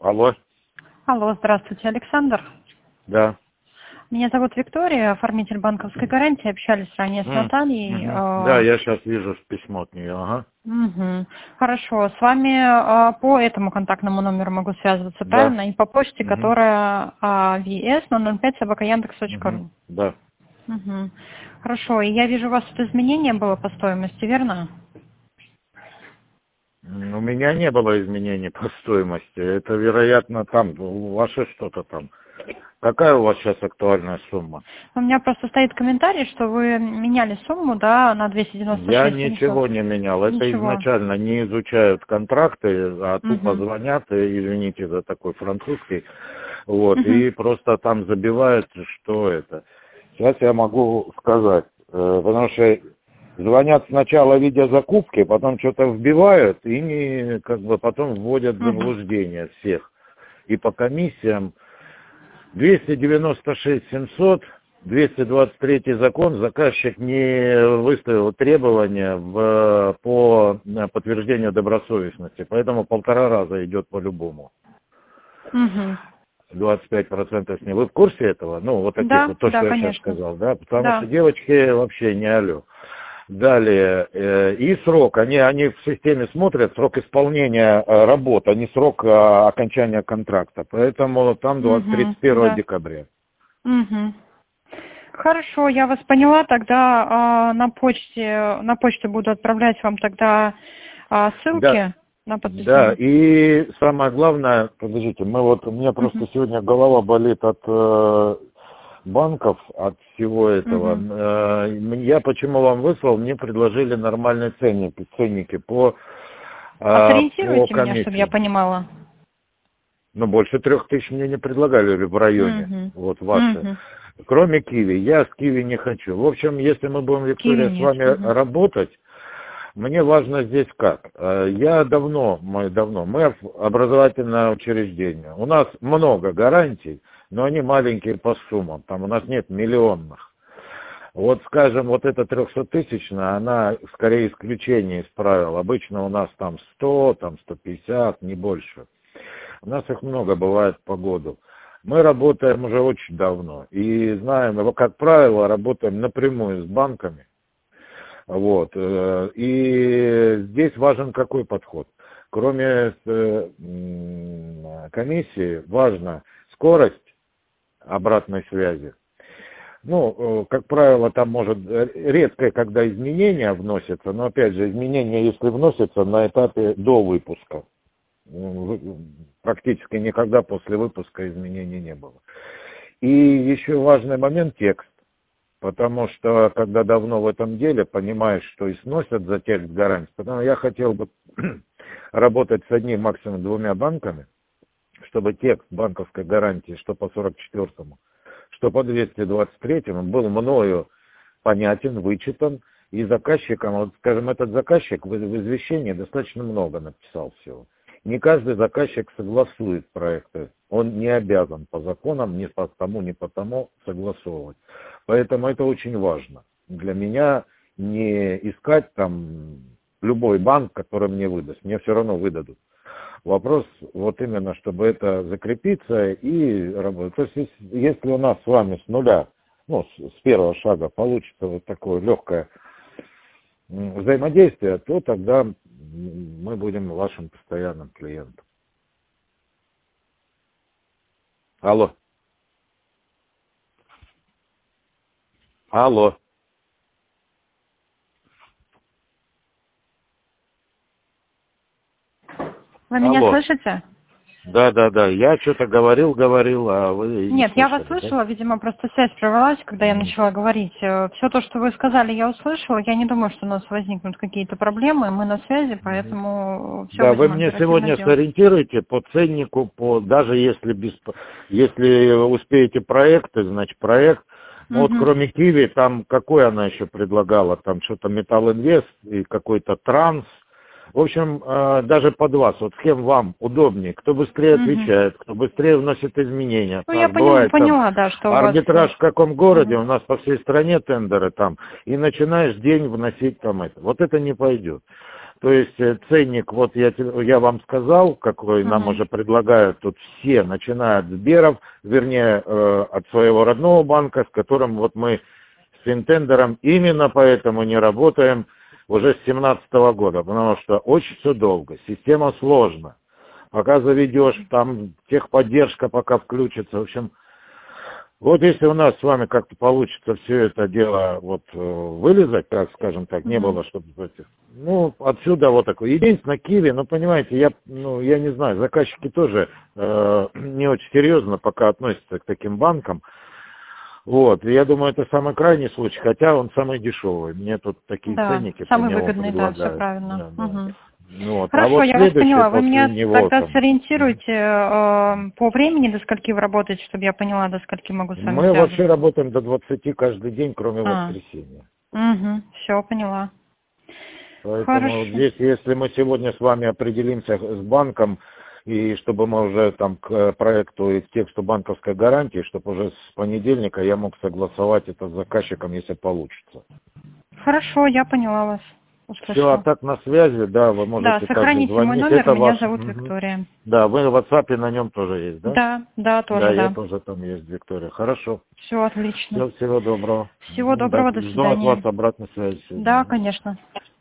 Алло. Алло, здравствуйте, Александр. Да. Меня зовут Виктория, оформитель банковской гарантии. Общались ранее с Натальей. Да, я сейчас вижу письмо от нее. Ага. Хорошо, с вами по этому контактному номеру могу связываться, Да. правильно? И по почте, которая vs005@yandex.ru. Да. Хорошо, и я вижу, у вас тут изменение было по стоимости, верно? У меня не было изменений по стоимости. Это, вероятно, там, у вас что-то там. Какая у вас сейчас актуальная сумма? У меня просто стоит комментарий, что вы меняли сумму, да, на 296 Я 700. ничего не менял. Это Ничего. изначально не изучают контракты, а тупо звонят, извините за такой французский, вот, и просто там забивают, что это. Сейчас я могу сказать, потому что звонят сначала видя закупки, потом что-то вбивают и не, как бы потом вводят в заблуждение всех. И по комиссиям 296 700, 223 закон, заказчик не выставил требования по подтверждению добросовестности, поэтому 1,5 раза идет по-любому. 25% с ней. Вы в курсе этого? Ну, вот таких Да, вот, то, да, что я конечно. сейчас сказал, да? Потому Да. что девочки вообще не алё. Далее, и срок, они в системе смотрят срок исполнения работ, а не срок окончания контракта, поэтому там 31 декабря. Хорошо, я вас поняла, тогда на почту буду отправлять вам тогда ссылки Да. на подписание. Да, и самое главное, подождите, у меня просто сегодня голова болит от банков, от всего этого. Я почему вам выслал, мне предложили нормальные ценники по Сориентируйте меня, комиссии. чтобы я понимала. Ну, больше 3000 мне не предлагали в районе, вот ваши. Кроме Киви, я с Киви не хочу. В общем, если мы будем, Виктория, Киви с вами нет. работать, мне важно здесь как. Мы образовательное учреждение. У нас много гарантий, но они маленькие по суммам. Там у нас нет миллионных. Вот, скажем, вот эта 300-тысячная, она скорее исключение из правил. Обычно у нас там 100, там 150, не больше. У нас их много бывает по году. Мы работаем уже очень давно и знаем, как правило, работаем напрямую с банками. Вот. И здесь важен какой подход? Кроме комиссии, важна скорость обратной связи. Ну, как правило, там может редко, когда изменения вносятся, но опять же, изменения, если вносятся на этапе до выпуска. Практически никогда после выпуска изменений не было. И еще важный момент — текст. Потому что, когда давно в этом деле, понимаешь, что и сносят за текст гарантии. Потому я хотел бы работать с одним, максимум 2 банками, чтобы текст банковской гарантии, что по 44-му, что по 223-му, был мною понятен, вычитан. И заказчикам, вот, скажем, этот заказчик в извещении достаточно много написал всего. Не каждый заказчик согласует проекты. Он не обязан по законам ни по тому, ни по тому согласовывать. Поэтому это очень важно. Для меня не искать там любой банк, который мне выдаст. Мне все равно выдадут. Вопрос вот именно, чтобы это закрепиться и работать. То есть, если у нас с вами с нуля, с первого шага получится вот такое легкое взаимодействие, то тогда мы будем вашим постоянным клиентом. Алло. Алло. Вы меня слышите? Да. Я что-то говорил, а вы... Нет, я вас слышала, видимо, просто связь прервалась, когда я начала говорить. Все то, что вы сказали, я услышала. Я не думаю, что у нас возникнут какие-то проблемы. Мы на связи, поэтому все Да, будем вы мне сегодня делать. сориентируете по ценнику, даже если успеете проекты, значит проект. Вот кроме Киви, там какой она еще предлагала? Там что-то Металл Инвест и какой-то Транс. В общем, даже под вас, вот с кем вам удобнее, кто быстрее отвечает, кто быстрее вносит изменения. Ну, я поняла, да, что арбитраж в каком городе, у нас по всей стране тендеры там, и начинаешь день вносить там это. Вот это не пойдет. То есть ценник, вот я вам сказал, какой нам уже предлагают тут все, начиная от Сберов, вернее, от своего родного банка, с которым вот мы с Финтендером именно поэтому не работаем уже с 2017 года, потому что очень все долго, система сложна. Пока заведешь, там техподдержка пока включится, в общем... Вот если у нас с вами как-то получится все это дело вот вылезать, так скажем так, не было, чтобы отсюда вот такое. Единственное, Киви, понимаете, я не знаю, заказчики тоже не очень серьезно пока относятся к таким банкам. Вот, и я думаю, это самый крайний случай, хотя он самый дешевый. Мне тут такие ценники по самый нему выгодный, предлагают. Да, все правильно. Да. Вот. Хорошо, А вот я вас поняла. Вы после меня него, тогда сориентируете по времени, до скольки вы работаете, чтобы я поняла, до скольки могу с вами Мы связываться. вообще работаем до 20 каждый день, кроме воскресенья. Все, поняла. Поэтому вот здесь, если мы сегодня с вами определимся с банком, и чтобы мы уже там к проекту и к тексту банковской гарантии, чтобы уже с понедельника я мог согласовать это с заказчиком, если получится. Хорошо, я поняла вас. Все, а так на связи, да, вы можете сохраните также звонить. мой номер, это меня зовут Виктория. Да, вы в WhatsApp на нем тоже есть, да? Да, тоже, я тоже там есть, Виктория. Хорошо. Все, отлично. Всего доброго. Всего доброго, до Жду свидания. от вас обратной связи. Да, конечно.